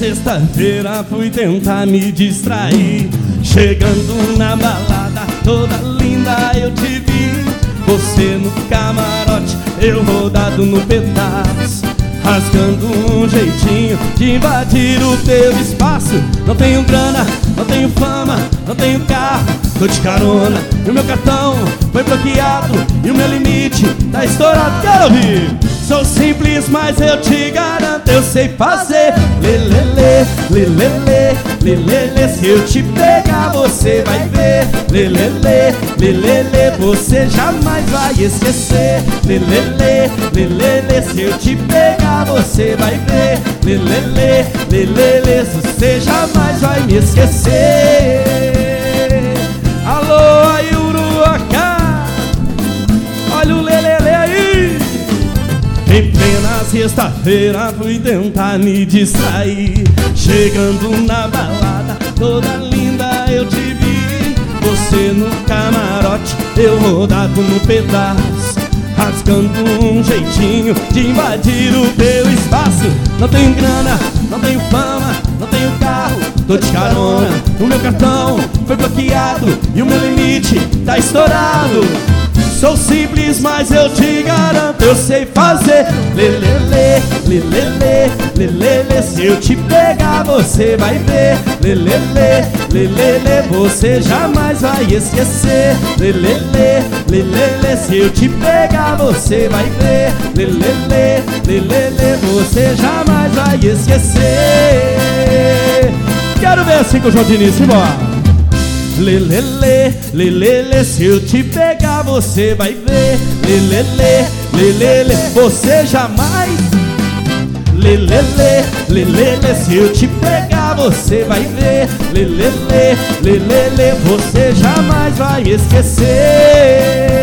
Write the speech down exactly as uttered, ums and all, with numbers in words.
sexta-feira fui tentar me distrair. Chegando na balada, toda linda eu te vi. Você no camarote, eu rodado no pedaço, rasgando um jeitinho de invadir o teu espaço. Não tenho grana, não tenho fama, não tenho carro, tô de carona e o meu cartão foi bloqueado e o meu limite tá estourado. Quero ouvir! Sou simples, mas eu te garanto, eu sei fazer lelele, lelele, lelele. Se eu te pegar, você vai ver lelele, lelele. Você jamais vai esquecer lelele, lelele. Se eu te pegar, você vai ver lelele, lelele. Você jamais vai me esquecer. Alô, aí Uruacá, olha o lelele aí. Em plena sexta-feira fui tentar me distrair. Chegando na balada, toda linda eu te vi. Você no camarote, eu rodado no pedaço, rasgando um jeitinho de invadir o teu espaço. Não tenho grana, não tenho fama, não tenho carro, tô de carona, o meu cartão foi bloqueado e o meu limite tá estourado. Sou simples, mas eu te garanto, eu sei fazer lelele, lelele, lelele. Se eu te pegar, você vai ver lelele, lelele. Você jamais vai esquecer lelele, lelele. Se eu te pegar, você vai ver lelele, lelele. Você jamais vai esquecer. Quero ver assim com o João Diniz, embora. Lelele, lelele. Se eu te pegar, você vai ver lelele, lelele. Você jamais lelele, lelele. Se eu te pegar, você vai ver lelele, lelele. Você jamais vai esquecer.